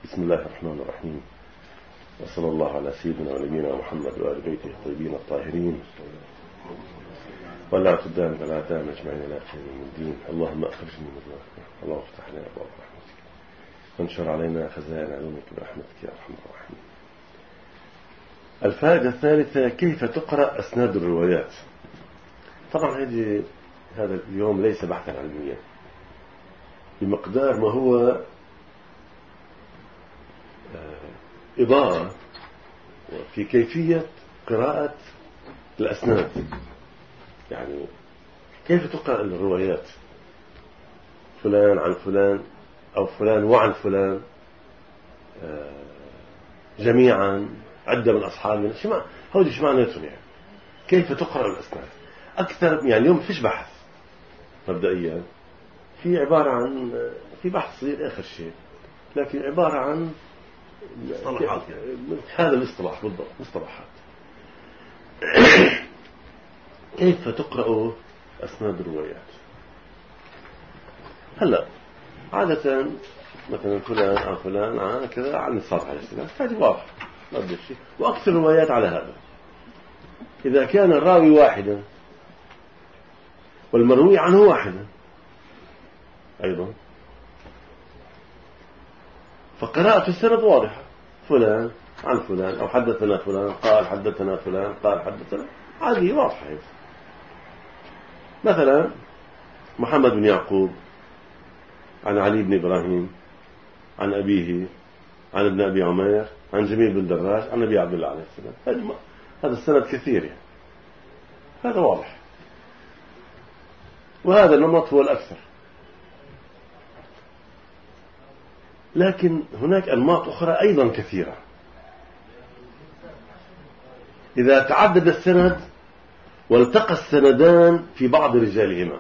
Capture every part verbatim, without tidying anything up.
بسم الله الرحمن الرحيم، وصلى الله على سيدنا ونبينا محمد وآل بيته الطيبين الطاهرين ولا تدام ولا دام اجمعين الى يوم الدين. اللهم اخرجني من رحمتك، اللهم افتح لنا ابواب رحمتك، وانشر علينا خزائن علومك برحمتك يا ارحم الراحمين. الفائدة الثالثة: كيف تقرأ أسناد الروايات. طبعا هذه هذا اليوم ليس بحثا علميا بمقدار ما هو إضاءة في كيفية قراءة الأسناد، يعني كيف تقرأ الروايات، فلان عن فلان أو فلان وعن فلان جميعا عدة من أصحابنا، شو هودي شو معناتهم يعني كيف تقرأ الأسناد أكثر. يعني اليوم فيش بحث مبدئيا، في عبارة عن في بحث صغير آخر شيء، لكن عبارة عن مصطلحات، هذا الاصطلاح بالضبط، مصطلحات. كيف تقرأ أسناد الروايات؟ هلا عادة مثلا فلان عن فلان عن كذا عن الصادق عليه السلام، هذه واضح ما بدي شيء، وأكثر الروايات على هذا. إذا كان الراوي واحدا والمروي عنه واحدا أيضا، فقراءة السند واضحة، فلان عن فلان أو حدثنا فلان قال حدثنا فلان قال حدثنا، هذه واضحة. مثلا محمد بن يعقوب عن علي بن إبراهيم عن أبيه عن ابن أبي عمير عن جميل بن دراج عن أبي عبد الله عليه السلام، هذا السند كثير يعني. هذا واضح، وهذا النمط هو الأكثر. لكن هناك أنماط أخرى أيضا كثيرة. إذا تعدد السند والتقى السندان في بعض رجالهما،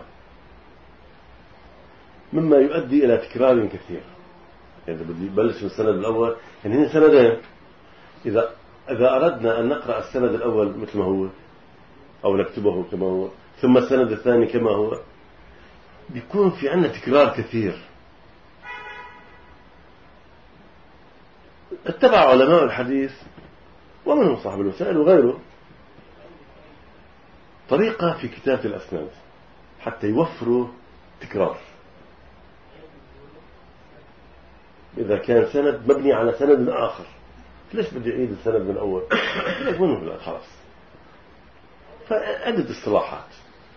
مما يؤدي إلى تكرار كثير. يعني بدي بلش من السند الأول، يعني هنا سندين، إذا إذا أردنا أن نقرأ السند الأول مثل ما هو أو نكتبه كما هو، ثم السند الثاني كما هو، بيكون في عندنا تكرار كثير. اتبع علماء الحديث ومنهم صاحب الوسائل وغيره طريقة في كتابة الأسناد حتى يوفروا تكرار. إذا كان سند مبني على سند آخر، ليش بدي أعيد السند من الأول؟ ليش منه لا خلاص. فعدة اصطلاحات.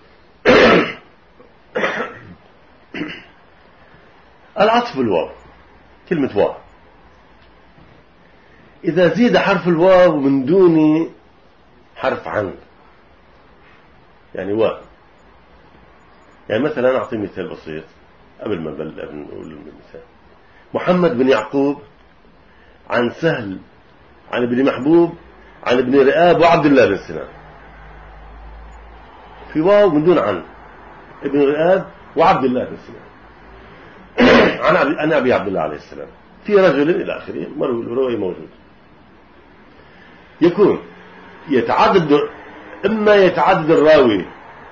العطف بالواو، كلمة واو، إذا زيد حرف الواو من دون حرف عن، يعني واو. يعني مثلا أعطي مثال بسيط قبل ما نقول المثال: محمد بن يعقوب عن سهل عن ابن محبوب عن ابن رئاب وعبد الله بن سنان، في واو من دون عن، ابن رئاب وعبد الله بن سنان عن أبي عبد الله عليه السلام، في رجل إلى آخره، مروي موجود. يكون يتعدد، إما يتعدد الراوي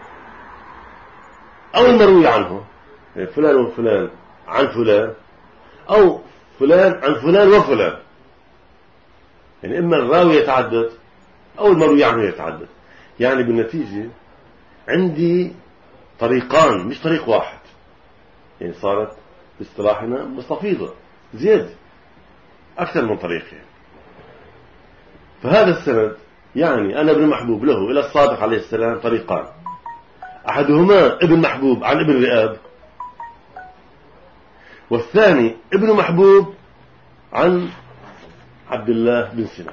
أو المروي عنه، يعني فلان وفلان عن فلان، أو فلان عن فلان وفلان، يعني إما الراوي يتعدد أو المروي عنه يتعدد. يعني بالنتيجة عندي طريقان مش طريق واحد، يعني صارت باصطلاحنا مستفيضة زيادة أكثر من طريقين. فهذا السند يعني أنا ابن محبوب له إلى الصادق عليه السلام طريقان، أحدهما ابن محبوب عن ابن رئاب، والثاني ابن محبوب عن عبد الله بن سنان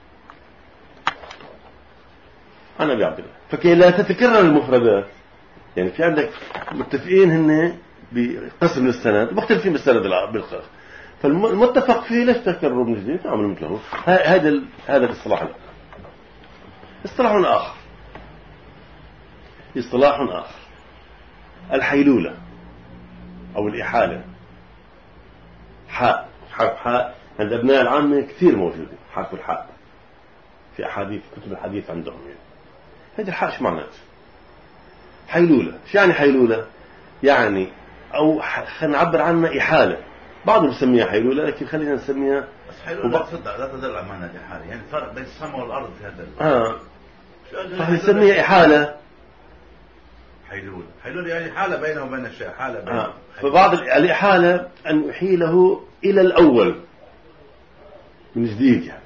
عن أبي عبد الله. فكي لا تتكرر المفردات، يعني في عندك متفقين هن بقسم السند مختلفين بالسند بالخاص، فالمتفق فيه ليش تكرر من جديد، تعمل مثله. هذا هذا الاصطلاح. اصطلاح آخر، اصطلاح آخر الحيلولة أو الإحالة. حاء، حرف حاء عند أبناء العامة كثير موجودة، حرف الحاء في أحاديث كتب الحديث عندهم. يعني هذه الحاء شو معناته؟ حيلولة. شو يعني حيلولة؟ يعني أو خلينا نعبر عنها إحالة، بعضهم بسميها حيلولة، لكن خلينا نسميها بس حيلولة لا تصدق لا تدل على معنى الإحالة، يعني فرق بين السماء والأرض في هذا اه فنسميها إحالة. حيلولة حيلولة يعني حالة بينه وبين الشيء، حالة بينه. آه. فبعض الإحالة أن أحيله إلى الأول من جديد، يعني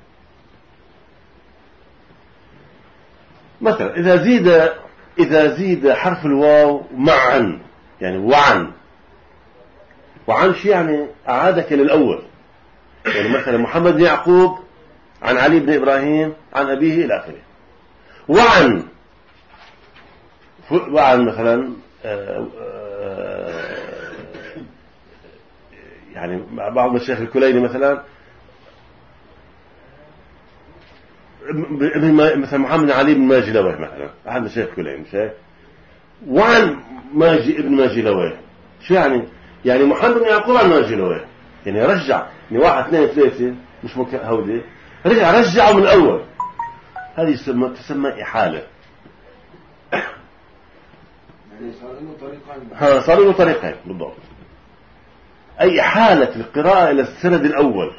مثلا إذا زيد إذا زيد حرف الواو معا، يعني وعن وعن شيء يعني أعادك للأول، يعني مثلا محمد بن يعقوب عن علي بن إبراهيم عن أبيه إلى آخره. وعن وعن مثلا آآ آآ يعني بعض الشيخ الكليني مثلا مثلا محمد بن علي بن ماجي لويه مثلا، أحد الشيخ الكليني شيخ. وعن ماجي ابن ماجي لويه شو يعني؟ يعني محمد بن يعقوب عن ماجي لويه، يعني رجع يعني واحد اثنين ثلاثة مش مك هودي رجع رجعه من الأول. هذه تسمى تسمى إحالة. يعني صار له طريقين. ها صار له طريقين بالضبط. أي إحالة القراءة إلى السند الأول.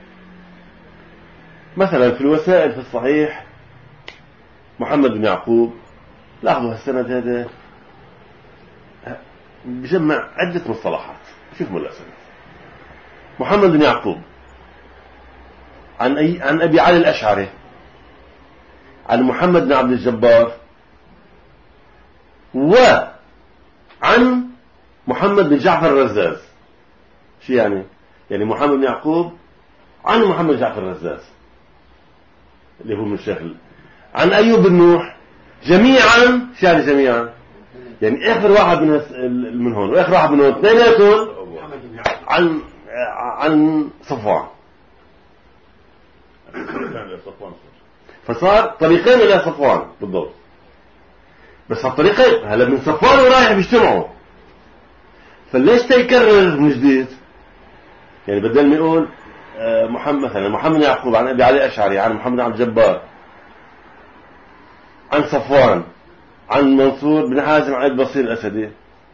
مثلا في الوسائل في الصحيح محمد بن يعقوب، لاحظوا السند هذا بجمع عدة مصطلحات. شوف ملا سند محمد بن يعقوب عن أي عن أبي علي الأشعري عن محمد بن عبد الجبار، وعن محمد بن جعفر الرزاز. شو يعني؟ يعني محمد بن يعقوب عن محمد بن جعفر الرزاز اللي هو من الشيخ، عن أيوب بن نوح جميعا. شو يعني جميعا؟ يعني آخر واحد من من هون وآخر واحد من هون اثنيناتهم عن عن صفوان. فصار طريقين إلى صفوان بالضبط. بس الطريقين هلا من صفوان ورايح بيجتمعوا، فليش تيكرر من جديد؟ يعني بدل ما يقول محمد مثلا محمد يعقوب عن أبي علي الأشعري عن محمد عبد الجبار عن صفوان عن منصور بن حازم عن أبي بصير الأسدي،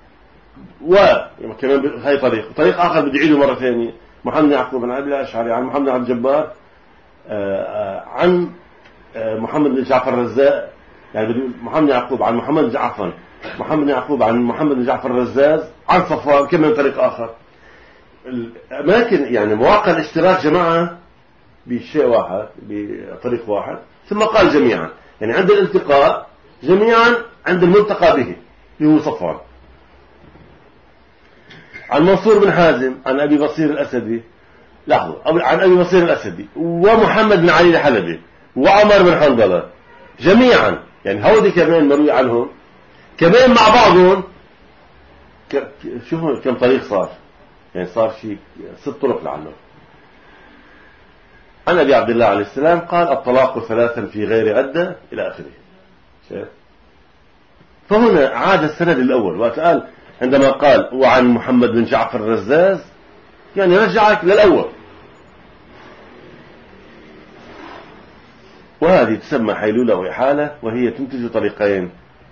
وكمان هاي طريق طريق آخر بدي يعيده مرة ثانية محمد يعقوب عن أبي الأشعري عن محمد عبد الجبار عن محمد بن جعفر الرزاق، يعني محمد يعقوب عن محمد جعفر محمد يعقوب عن محمد بن جعفر الرزاز عن صفوان كمان طريق آخر. الأماكن يعني مواقع الاشتراك جماعة بشيء واحد بطريق واحد، ثم قال جميعا، يعني عند الالتقاء جميعا عند الملتقى به اللي هو صفوان. عن منصور بن حازم عن أبي بصير الأسدي، لاحظوا عن أبي بصير الأسدي ومحمد بن علي الحلبي وعمر بن حنظلة جميعا، يعني هودي كمان مروي عنهم كمان مع بعضهم. شوفوا كم طريق صار، يعني صار شيء ست طرق لعنه. عن أبي عبد الله عليه السلام قال الطلاق ثلاثا في غير عدة إلى آخره. شايف؟ فهنا عاد السند الأول وقت قال عندما قال وعن محمد بن جعفر الرزاز يعني رجعك للأول. وهذه تسمى حيلولة وإحالة، وهي تنتج طريقين،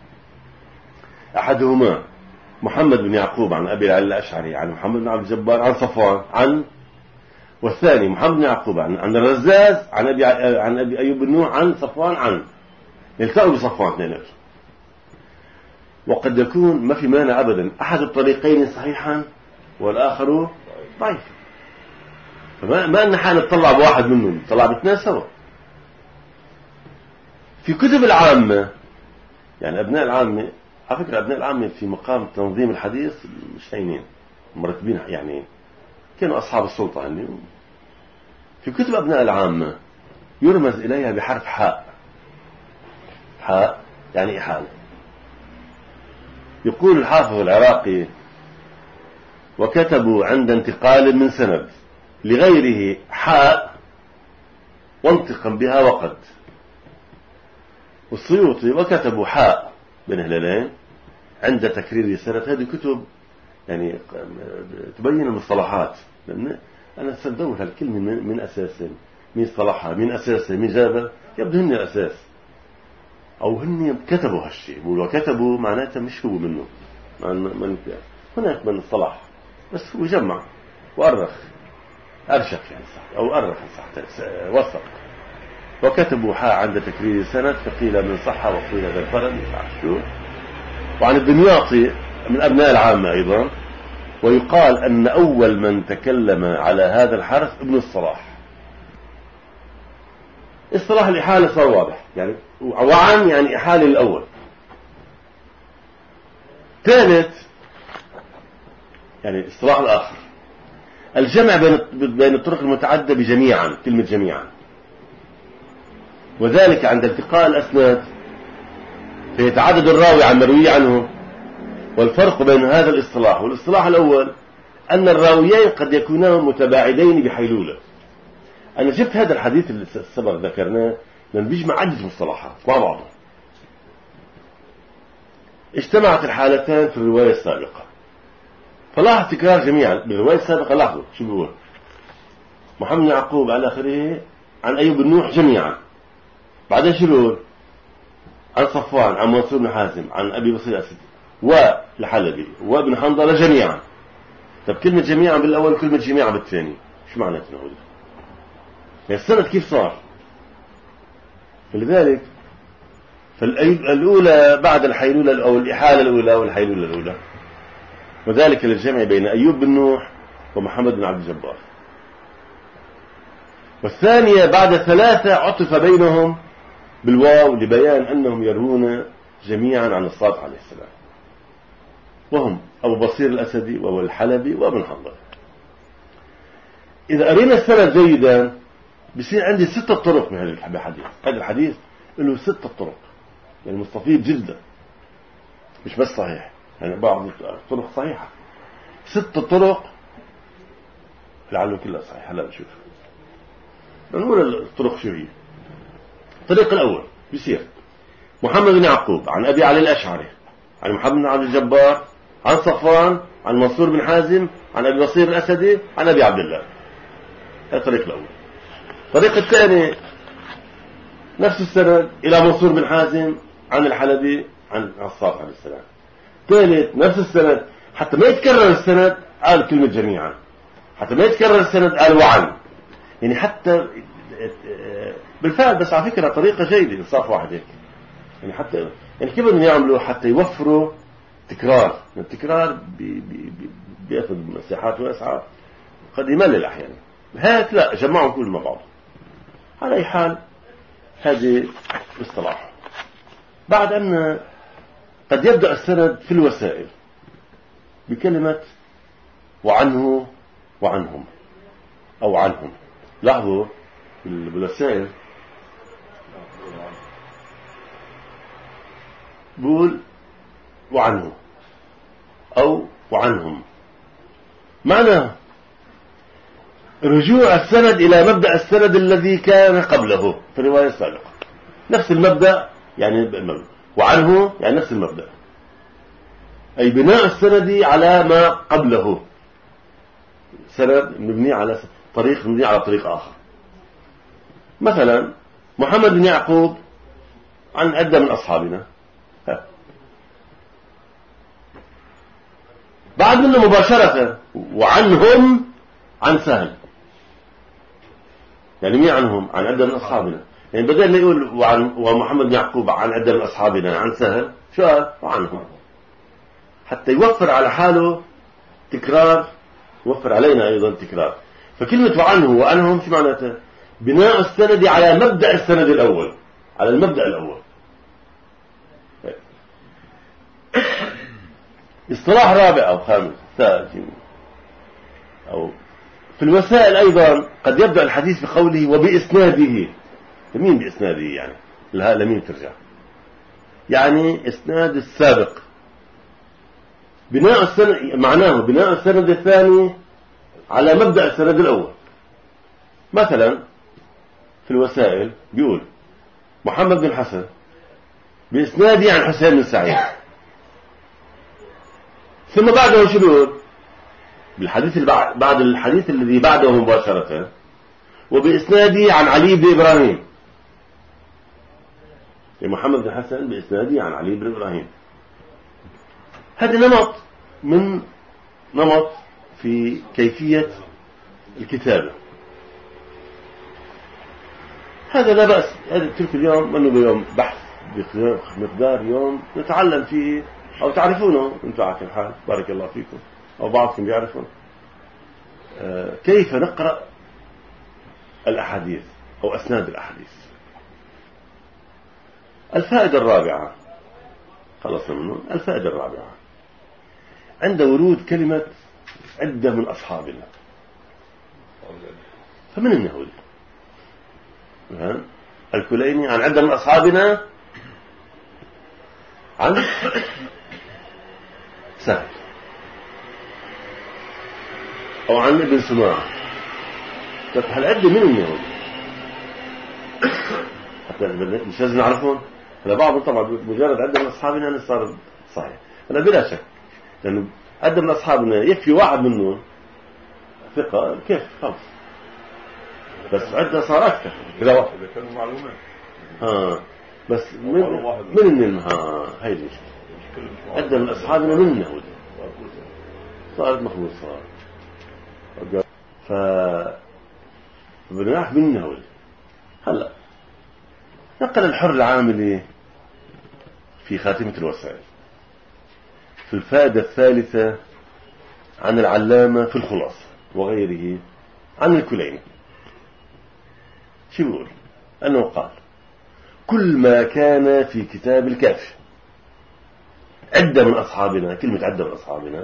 أحدهما محمد بن يعقوب عن أبي علي الأشعري عن محمد بن عبد الجبار عن صفوان عن، والثاني محمد بن يعقوب عن عن الرزاز عن أبي عن أبي أيوب بن نوح عن صفوان عن، يلتقوا بصفوان اثنين. وقد يكون ما في مانع أبدا أحد الطريقين صحيحا والآخر ضعيف، فما ما أن حال نطلع بواحد منهم، نطلع باثنين سوا. في كتب العامة يعني أبناء العامة، على فكرة أبناء العامة في مقام تنظيم الحديث مش هينين مرتبين، يعني كانوا أصحاب السلطة يعني. في كتب أبناء العامة يرمز إليها بحرف حاء. حاء يعني إحالة. يقول الحافظ العراقي وكتبوا عند انتقال من سند لغيره حاء وانتقم بها وقد. والسيوطي وكتبوا حاء بين هلالين عند تكرير السند. هذه كتب يعني تبين المصطلحات، لأن أنا سندور هالكلمة من أساسه، مين صلحها، مين أساسه، مين جابها، يبدو هن الأساس أو هن كتبوا هالشيء. بقولوا كتبوا معناتها مش هو منه، من هناك من الصلاح، بس هو جمع وأرخ أرشف يعني صح أو أرخ صح وثق وكتبوا حاء عند تكرير السند فقيل من صحة وقيل ذا الفرد مش عارف شو. وعن الدمياطي من أبناء العامة أيضا ويقال أن أول من تكلم على هذا الحرف ابن الصلاح. اصطلاح الإحالة صار واضح يعني وعن يعني إحالة الأول. ثالث يعني اصطلاح الآخر الجمع بين بين الطرق المتعددة بجميعا كلمة جميعا وذلك عند التقاء الأسناد فيتعدد الراوي عن مروي عنه. والفرق بين هذا الاصطلاح والاصطلاح الأول أن الراويين قد يكونان متباعدين بحيلولة. أنا جبت هذا الحديث اللي سبق ذكرناه لأن بيجمع عدة مصطلحات مع بعضها. اجتمعت الحالتان في الرواية السابقة فلاحظ تكرار جميعا بالرواية السابقة. لاحظوا شو بيقول محمد يعقوب على آخره عن أيوب بن نوح جميعا. بعدين شو بيقول عن صفوان عن منصور بن حازم عن أبي بصير الأسدي والحلبي وابن حنظلة جميعا. طب كلمة جميعا بالأول كلمة جميعا بالثاني شو معنى تنقول السند كيف صار؟ فلذلك فالأولى بعد الحيلولة أو الإحالة الأولى أو الحيلولة الأولى وذلك للجمع بين أيوب بن نوح ومحمد بن عبد الجبار. والثانية بعد ثلاثة عطف بينهم بالواو لبيان أنهم يروون جميعا عن الصادق عليه السلام وهم أبو بصير الأسدي وهو الحلبي وابن حنظلة. إذا قرينا السند جيدا بصير عندي ستة طرق من هذا الحديث. هذا الحديث له ستة طرق يعني مستفيض جدا مش بس صحيح يعني بعض الطرق صحيحة ستة طرق لعله كلها صحيحة. لا نشوف نقول الطرق شو هي. الطريق الأول بيصير محمد بن يعقوب عن أبي علي الأشعري عن محمد بن عبد الجبار عن صفوان عن منصور بن حازم عن أبي بصير الأسدي عن أبي عبد الله. هذا الطريق الأول. الطريق الثاني نفس السند إلى منصور بن حازم عن الحلبي عن الصادق عليه السلام. ثالث نفس السند حتى ما يتكرر السند قال كلمة جميعا حتى ما يتكرر السند قال وعن يعني حتى بالفعل. بس على فكرة طريقة جيدة إنصاف واحد هيك يعني حتى يعني كيف بدهم يعملوا حتى يوفروا تكرار. التكرار بي بي بي بياخذ مساحات واسعة قد يملل أحيانا. هات لا جمعهم كل مع بعض. على أي حال هذه اصطلاح. بعد أن قد يبدأ السند في الوسائل بكلمة وعنه وعنهم أو عنهم. لاحظوا بالوسائل بقول وعنه أو وعنهم معناه رجوع السند إلى مبدأ السند الذي كان قبله في الرواية السابقة. نفس المبدأ يعني المبدأ وعنه يعني نفس المبدأ أي بناء السند على ما قبله. سند مبني على طريق مبني على طريق آخر. مثلا محمد بن يعقوب عن عدة من أصحابنا ها. بعد منه مباشرة وعنهم عن سهل يعني مين عنهم عن عدة من أصحابنا يعني بدل ما يقول وعن ومحمد بن يعقوب عن عدة من أصحابنا عن سهل شو قال وعنهم حتى يوفر على حاله تكرار يوفر علينا أيضا تكرار. فكلمة وعنه وعنهم شو معناتها بناء السند على مبدأ السند الأول على المبدأ الأول. اصطلاح رابع أو خامس أو في الوسائل أيضا قد يبدأ الحديث بقوله وبإسناده. لمين بإسناده يعني لها لمين ترجع يعني إسناد السابق. بناء السند معناه بناء السند الثاني على مبدأ السند الأول. مثلا في الوسائل بيقول محمد بن حسن بإسناده عن حسين بن سعيد ثم بعده شو بيقول بالحديث بعد الحديث الذي بعده مباشرة وبإسناده عن علي بن إبراهيم. محمد بن حسن بإسناده عن علي بن إبراهيم. هذا نمط من نمط في كيفية الكتابة. هذا لا بأس، هذا تلك اليوم أنه بيوم بحث بمقدار يوم نتعلم فيه أو تعرفونه أنتم على كل حال بارك الله فيكم أو بعضكم يعرفون كيف نقرأ الأحاديث أو أسناد الأحاديث. الفائدة الرابعة خلصنا منه. الفائدة الرابعة عند ورود كلمة عدة من أصحابنا، فمن النهود الكليني عن عدة من أصحابنا عن سهل أو عن ابن سماعة. تفتح العدة من النهود حتى مش لازم نعرفون. هلا بعضهم طبعا مجرد عدة من أصحابنا أنا صار صحيح، أنا بلا شك لأنه عدة من أصحابنا يكفي واحد منهم ثقة كيف خلص، بس عدة صار أكثر إذا واحد إذا كانوا معلومات ها بس من من من ها هاي المشكلة. عدة من أصحابنا من النهود صارت مخلوط صار ف بناح من النهود. هلا نقل الحر العاملي في خاتمة الوسائل في الفائدة الثالثة عن العلامة في الخلاصة وغيره عن الكليني شو بيقول؟ أنه قال كل ما كان في كتاب الكافي عدة من أصحابنا. كلمة عدة من أصحابنا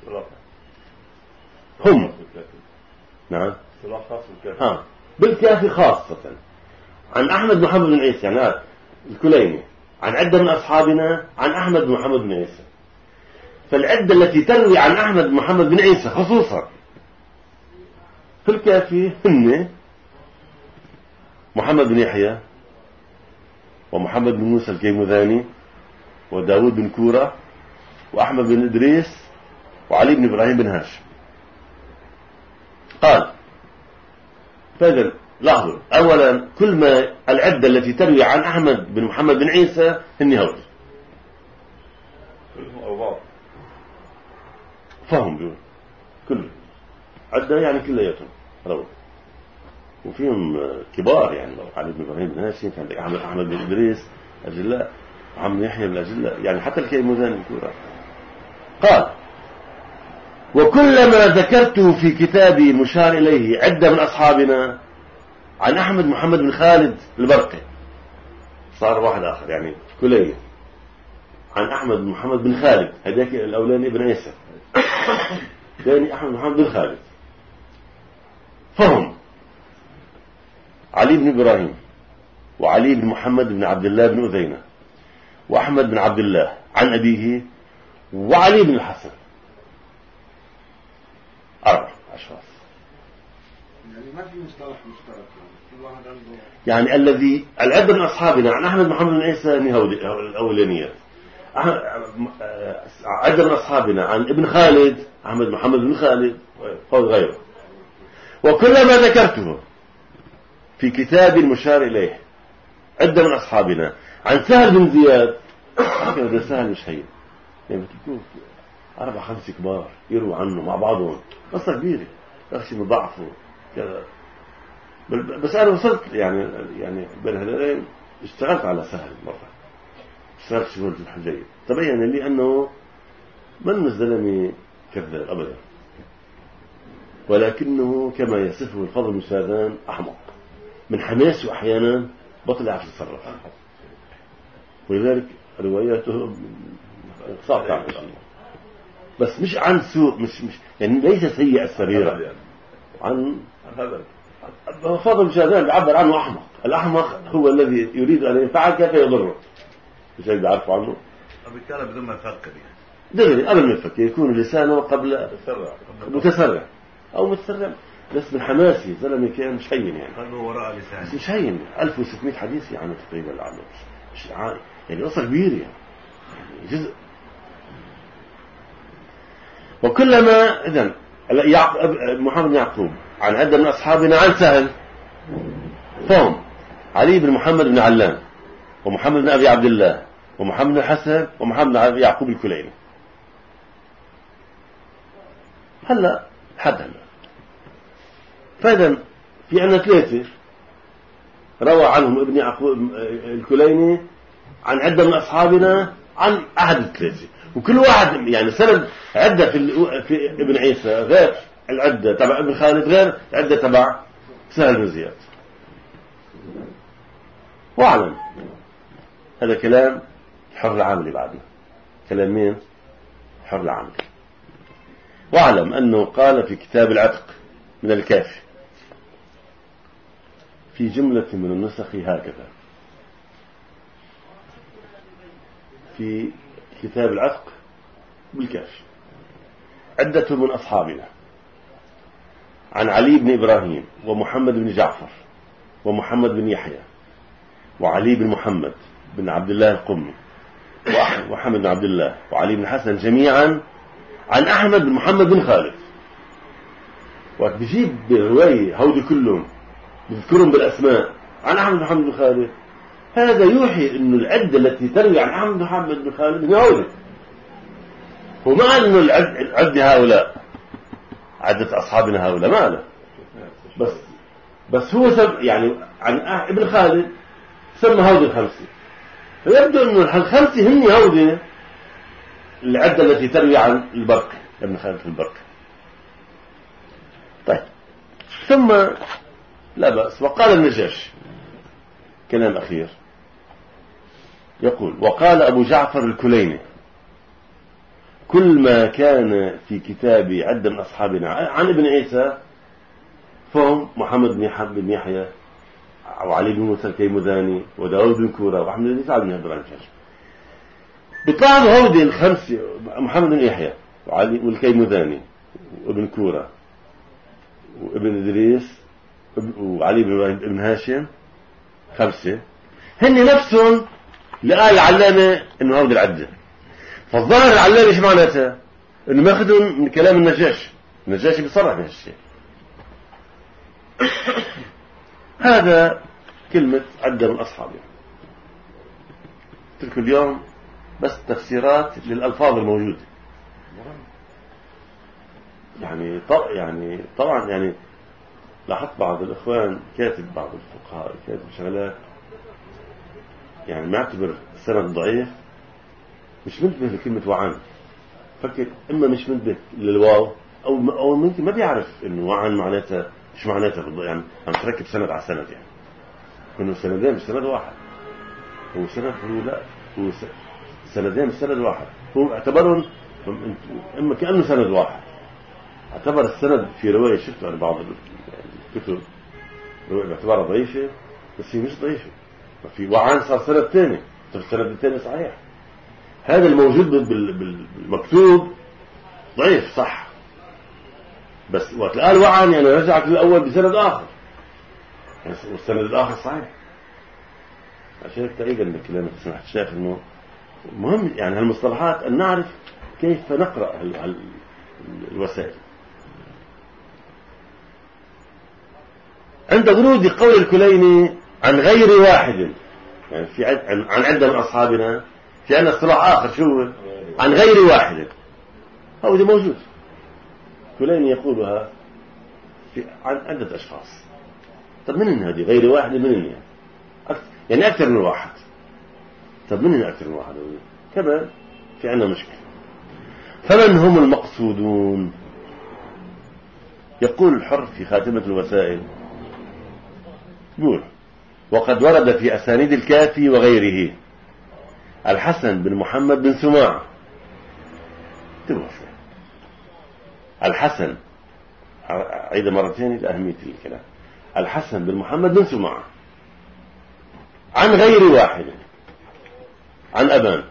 هم نعم ها بالكافي خاصة عن أحمد بن محمد بن عيسى يعني الكليني عن عدة من أصحابنا عن أحمد بن محمد بن عيسى. فالعدة التي تروي عن أحمد بن محمد بن عيسى خصوصا في الكافي هن محمد بن يحيى ومحمد بن موسى الكيمذاني وداود بن كورة وأحمد بن إدريس وعلي بن إبراهيم بن هاشم. قال فإذا لاحظوا أولا كل ما العدة التي تروي عن أحمد بن محمد بن عيسى هن هؤلاء كلهم أو بعض فهم بيقول كل عدة يعني كلياتهم رووا وفيهم كبار يعني لو علي بن إبراهيم بن هاشم كان أحمد أحمد بن إدريس أجلاء عم يحيى بن أجلاء يعني حتى الكيمذاني الكورة. قال وكلما ذكرته في كتابي مشار إليه عدة من أصحابنا عن أحمد محمد بن خالد البرقي صار واحد آخر يعني كلية عن أحمد بن محمد بن خالد هذاك الأولاني ابن عيسى ثاني أحمد محمد بن خالد. فهم علي بن إبراهيم وعلي بن محمد بن عبد الله بن أذينة وأحمد بن عبد الله عن أبيه وعلي بن الحسن أربع أشخاص يعني ما في مصطلح مشترك كل واحد عنده يعني الذي العدة من أصحابنا عن أحمد محمد بن عيسى الأولانيات عدة من أصحابنا عن ابن خالد أحمد محمد بن خالد وغيره. وكلما ذكرته في كتاب المشار إليه عدة من أصحابنا عن سهل بن زياد هذا سهل مش هين يعني بتكون أربع خمس كبار يرووا عنه مع بعضهم قصة كبيرة أخشي مضاعفه كذا. بس أنا وصلت يعني يعني بين هذين اشتغلت على سهل مرة اشتغلت شغل جيد تبين لي أنه من الزلمي كذاب أبدا ولكنه كما يصفه الفضل بن شاذان أحمق من حماسه أحيانا بطل يعرف يتصرف ولذلك رواياته صعبة بس مش عن سوء مش مش يعني ليس سيء السريرة عن هذا فضل بن شاذان بيعبر عنه أحمق. الأحمق هو الذي يريد أن ينفعك فيضره مش هيك بيعرفوا عنه بالتالي بدون ما يفكر يعني دغري قبل ما يفكر يكون لسانه قبل متسرع أو متسرع بس من حماسي زلمة كان مش هين يعني قلبه وراء لسانه مش هين ألف وستمائة حديث يعني تقريبا العمل مش عادي يعني قصة كبيرة يعني جزء. وكلما إذن محمد بن يعقوب عن عدة من أصحابنا عن سهل فهم علي بن محمد بن علان ومحمد بن أبي عبد الله ومحمد بن الحسن ومحمد بن يعقوب الكليني. هلا حد هلا. فإذا في عندنا ثلاثة روى عنهم ابن يعقوب الكليني عن عدة من أصحابنا عن أحد الثلاثة، وكل واحد يعني سند عدة في, في ابن عيسى غير العدة تبع ابن خالد غير العدة تبع سهل بن زياد. واعلم هذا كلام حر العاملي بعدنا، كلام مين؟ حر العاملي. واعلم أنه قال في كتاب العتق من الكافي في جملة من النسخ هكذا: في كتاب العتق بالكافي عدة من أصحابنا عن علي بن إبراهيم ومحمد بن جعفر ومحمد بن يحيى وعلي بن محمد بن عبد الله القمي وحمد بن عبد الله وعلي بن حسن جميعا عن أحمد بن محمد بن خالد. وقت بجيب بالرواية هودي كلهم بذكرهم بالأسماء عن أحمد بن محمد بن خالد، هذا يوحي أن العدة التي تروي عن أحمد بن محمد بن خالد هي هودي، وما أنه العدة هؤلاء عدة أصحابنا هؤلاء ما له، بس بس هو سب يعني عن ابن خالد سمى هودي الخمسة، فيبدو أنه الخمسة هن هودي العدة التي تروي عن البركة ابن خالد في البركة. طيب ثم لا بأس. وقال النجاشي كلام أخير يقول: وقال أبو جعفر الكليني: كل ما كان في كتابي عدة من أصحابنا عن ابن عيسى فهم محمد بن يحيى وعلي بن موسى الكيمذاني وداود بن كورة وأحمد بن سعد بن هدران الجاش. بطلعوا هودي الخمسة: محمد بن يحيى وعلي والكيمذاني وابن كورة وابن إدريس وعلي بن هاشم، خمسة هن نفسهم لقى العلامة إنه هودي العدة. فالظاهر العلامة إيش معناتها؟ إنه ماخذهم من كلام النجاشي. النجاشي بيصرح بهالشيء. هذا كلمة عدة من أصحابه. تلك اليوم بس تفسيرات للألفاظ الموجودة. يعني طبعا يعني طبعا يعني لاحظت بعض الإخوان كاتب بعض الفقهاء كاتب شغلات يعني معتبر السند ضعيف، مش منتبه لكلمة وعن، فكر إما مش منتبه للواو أو أو ممكن ما بيعرف إنه وعن معناتها مش معناتها بالضبط، يعني عم تركب سند على سند، يعني إنه سندين مش سند واحد، هو سند هو لا هو سندين مش سند واحد، هو اعتبرهم إما كأنه سند واحد. اعتبر السند في رواية شفت عن بعض الكتب رواية باعتبارها ضعيفة، بس هي مش ضعيفة، في وعن صار سند ثاني، طب السند الثاني صحيح. هذا الموجود بالمكتوب ضعيف صح، بس وقت قال وعن يعني رجعت للأول بسند آخر، يعني والسند الآخر صحيح. عشان تقريبا الكلام سمعت الشيخ إنه مهم يعني هالمصطلحات أن نعرف كيف نقرأ الوسائل. عند ورود قول الكليني عن غير واحد، يعني في عن عدة من أصحابنا، في عندنا اصطلاح آخر شو عن غير واحد، هو ده موجود. كليني يقولها في عن عدة أشخاص. طب من هذه غير واحد؟ من يعني أكثر يعني أكثر من واحد. طب من أكثر من واحد؟ كمان في عندنا مشكلة. فمن هم المقصودون؟ يقول الحر في خاتمة الوسائل يقول: وقد ورد في أسانيد الكافي وغيره الحسن بن محمد بن سماع. تبغى الحسن عيد مرتين لأهمية الكلام. الحسن بن محمد بن سماع عن غير واحد عن أبان.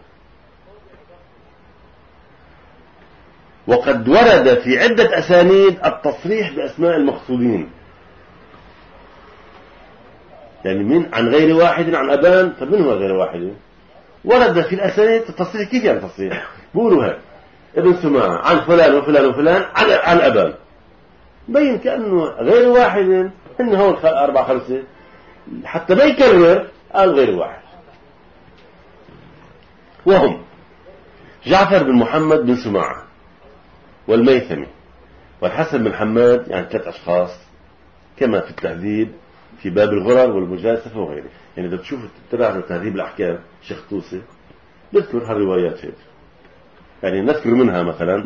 وقد ورد في عدة أسانيد التصريح بأسماء المقصودين، يعني من عن غير واحد عن أبان. طب من هو غير واحد؟ ورد في الأسانيد التصريح. كيف يعني التصريح؟ بيقولوا هيك: ابن سماع عن فلان وفلان وفلان عن عن أبان. بين كأنه غير واحد إن هو أربعة خمسة، حتى ما يكرر قال غير واحد. وهم جعفر بن محمد بن سماع والميثمي والحسن بن حماد يعني ثلاث أشخاص، كما في التهذيب في باب الغرر والمجازفة وغيره. يعني إذا تشوف تراجع تهذيب الأحكام شيخ طوسي نذكر هالروايات هيك، يعني نذكر منها مثلا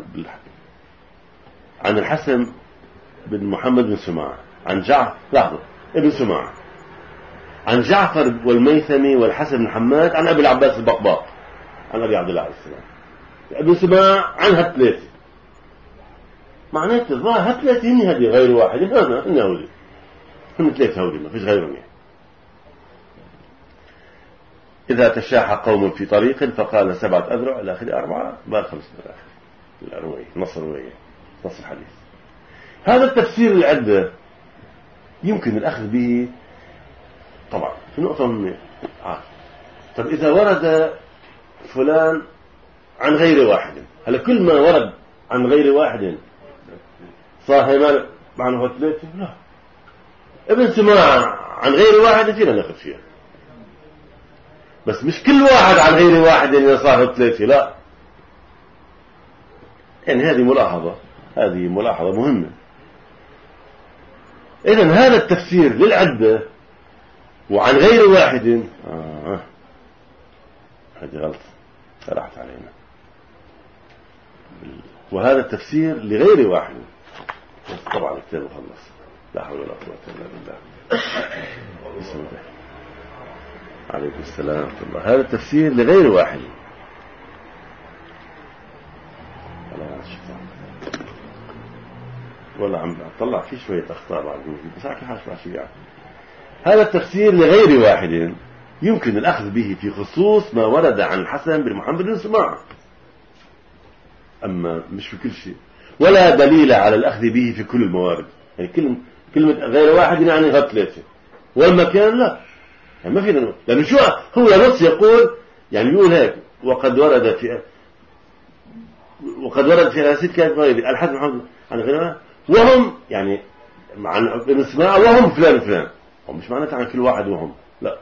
عن الحسن بن محمد بن سماعة عن جعفر لحظة ابن سماعة عن جعفر والميثمي والحسن بن حماد عن أبي العباس البقباق عن أبي عبد الله عليه السلام. ابن سماعة عن هالثلاثة، معناته ظاهر هالثلاثة هني هذه غير واحد، هنا هن هولي هم ثلاثة هولي ما فيش غيرهم. إذا تشاح قوم في طريق فقال سبعة أذرع إلى آخر أربعة بال خمسة إلى آخر الرواية، نص الرواية نص الحديث. هذا التفسير العدة يمكن الأخذ به طبعا في نقطة مهمة. آه. طب إذا ورد فلان عن غير واحد، هل كل ما ورد عن غير واحد صاحب معنى ثلاثة؟ لا، ابن سماعة عن غير واحد فينا ناخذ فيها، بس مش كل واحد عن غير واحد يعني صاحب ثلاثة، لا. يعني هذه ملاحظة هذه ملاحظة مهمة. إذن هذا التفسير للعدة وعن غير واحد آه. هذه غلط راحت علينا. وهذا التفسير لغير واحد طبعا الكتاب مخلص، لا حول ولا قوة إلا بالله. بسم الله عليكم السلام ورحمة الله. هذا التفسير لغير واحد. والله عم طلع فيه شوية أخطاء بعد بس أحكي حاجة مع شيء. هذا التفسير لغير واحد يمكن الأخذ به في خصوص ما ورد عن الحسن بن محمد بن سماعة، أما مش في كل شيء، ولا دليل على الأخذ به في كل الموارد. يعني كلمة كلمة غير واحد يعني غير ثلاثة، والمكان لا، يعني ما فينا، لأنه شو هو نص يقول، يعني يقول هيك وقد ورد في وقد ورد في راسيل كانت غير الحسن بن محمد عن غير وهم يعني عن ابن سماعة وهم فلان فلان، مش معناته عن كل واحد وهم، لا.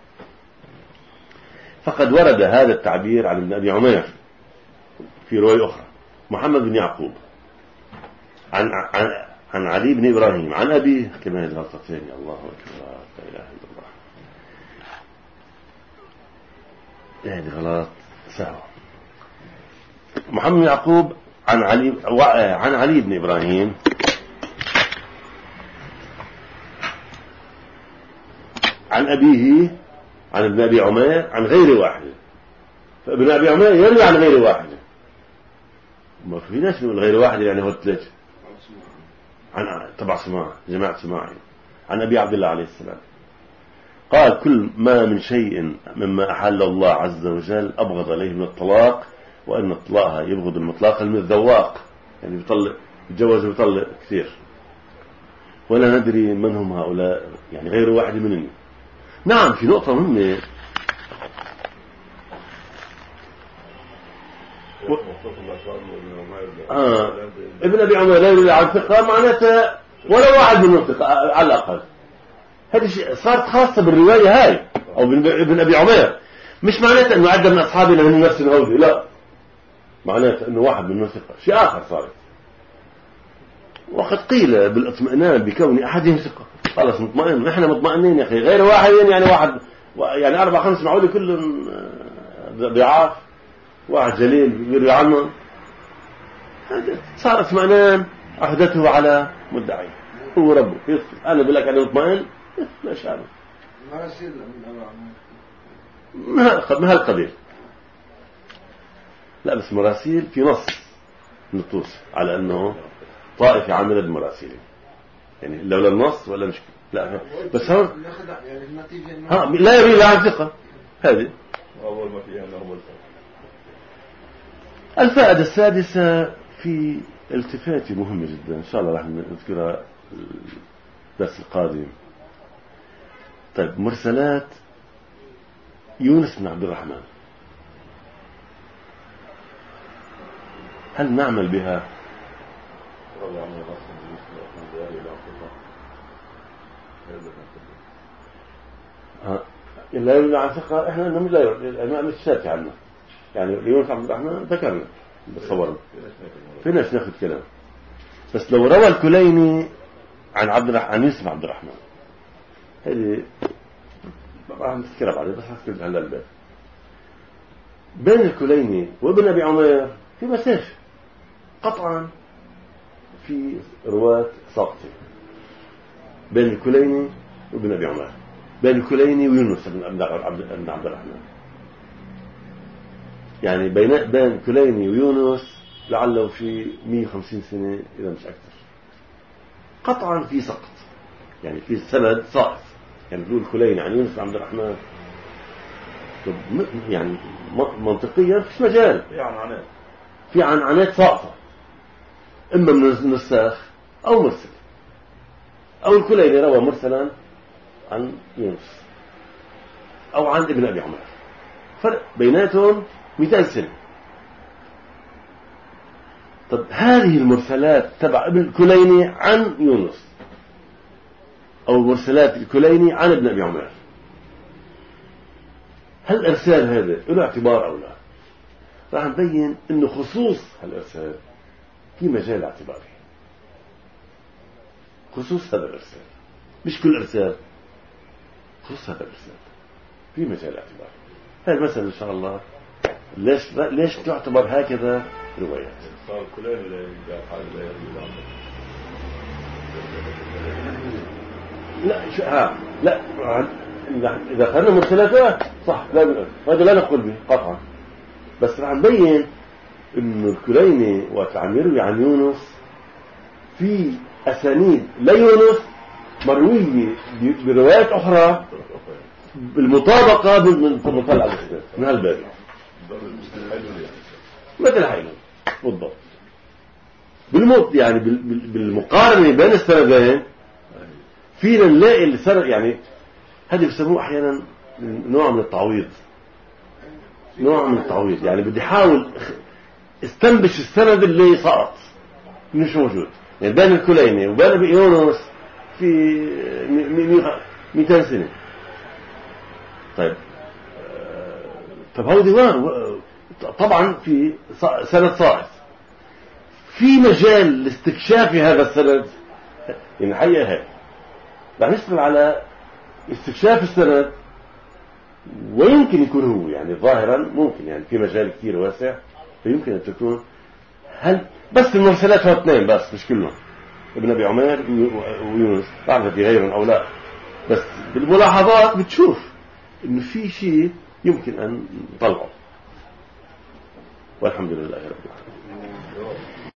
فقد ورد هذا التعبير عن ابن أبي عمير في رواية أخرى محمد بن يعقوب عن عن عن علي بن إبراهيم عن أبيه، كما هذه غلطتين. الله أكبر، لا إله إلا الله، هذه غلط سهو. محمد بن يعقوب عن علي عن علي بن إبراهيم عن أبيه عن ابن أبي عمير عن غير واحد، فابن أبي عمير يروي عن غير واحد، ما في ناس من غير واحد يعني هو ثلاثة، عن تبع سماع جماعة سماعي عن أبي عبد الله عليه السلام قال كل ما من شيء مما أحل الله عز وجل أبغض عليه من الطلاق، وأن الطلاق يبغض المطلق من الذواق، يعني بيطلق يتجوز ويطلق كثير، ولا ندري من هم هؤلاء، يعني غير واحد منهم. نعم في نقطة مهمة، و... آه. ابن أبي عمير لا يروي عن ثقة معناته ولا واحد من الثقة على الأقل، هذا شيء صارت خاصة بالرواية هاي أو ابن أبي عمير، مش معناته أنه عدد من أصحابنا من نفس الهودي، لا، معناته أنه واحد من ثقة شيء آخر صارت. وقد قيل بالاطمئنان بكون أحدهم ثقة، خلاص مطمئن، نحن مطمئنين يا أخي، غير واحد يعني واحد يعني أربع خمس معولي كلهم ضعاف، واحد جليل يروي عنهم، صار اطمئنان أحدثه على مدعي هو ربه يصف. أنا بقول لك أنا مطمئن ما شاء الله مراسيل من من هالقبيل، لا بس مراسيل في نص نطوس على أنه طائفة عملت مراسيل، يعني لولا النص ولا مشكلة، لا بس هو ها لا يروي عن ثقة. هذه أول ما فيها أول الفائدة السادسة في التفاتي مهمة جدا، إن شاء الله راح نذكرها الدرس القادم. طيب مرسلات يونس بن عبد الرحمن هل نعمل بها؟ ها لا يروي عن ثقة، احنا انه لا يروي مش شاتي عنه، يعني يونس عبد الرحمن ذكرنا بتصورنا فيناش ناخذ كلام. بس لو روى الكليني عن عبد الرحمن عن يوسف عبد الرحمن، هذه راح نذكرها بعدين بس هذكر هلا الباب. بين الكليني وابن ابي عمير في مسافه قطعا، في رواة ساقطين بين الكليني وابن ابي عمير، بين الكليني ويونس بن عبد الرحمن، يعني بين بين الكليني ويونس لعله في مئة وخمسين سنة إذا مش أكثر. قطعا في سقط، يعني في سند ساقط، يعني بيقول الكليني عن يونس بن عبد الرحمن، يعني منطقيا فيش مجال، في عنعنات في عنعنات ساقطة، إما من نساخ أو مرسل، أو الكليني روى مرسلا عن يونس أو عن ابن أبي عمر، فرق بيناتهم مئتين سنة. طب هذه المرسلات تبع ابن الكليني عن يونس أو مرسلات الكليني عن ابن أبي عمر، هل الإرسال هذا له اعتبار أو لا؟ راح نبين إنه خصوص هالإرسال في مجال اعتباري، خصوص هذا الإرسال، مش كل إرسال، خصوص هذا الإرسال في مجال اعتباري. هذا مثلا إن شاء الله ليش ليش تعتبر هكذا روايات؟ صار كلين ولا لا شو ها لا إذا أخذنا مرسلات صح، لا هذا لا نقول به قطعا، بس راح نبين إنه الكليني وقت عم يروي عن يونس في أسانيد ليونس مروية بروايات أخرى بالمطابقة من مطلع الإسناد من هالباب، مثل حيلون بالضبط، بالمط يعني بالمقارنة بين السندين فينا نلاقي السند، يعني هذه بيسموه أحيانا نوع من التعويض، نوع من التعويض، يعني بدي أحاول استنبش السند اللي سقط مش موجود، يعني بين الكليني وبين ابي يونس في مئتين سنة. طيب طب هودي وين؟ طبعا في سند ساقط، في مجال لاستكشاف هذا السند، يعني حقيقة هيك رح نشتغل على استكشاف السند، ويمكن يكون هو يعني ظاهرا ممكن، يعني في مجال كثير واسع، فيمكن أن تكون هل بس المرسلات هو اثنين بس مش كلهم، ابن أبي عمير ويونس، بعرف في غيرهم أو لا، بس بالملاحظات بتشوف إنه في شيء يمكن أن نطلعه، والحمد لله رب العالمين.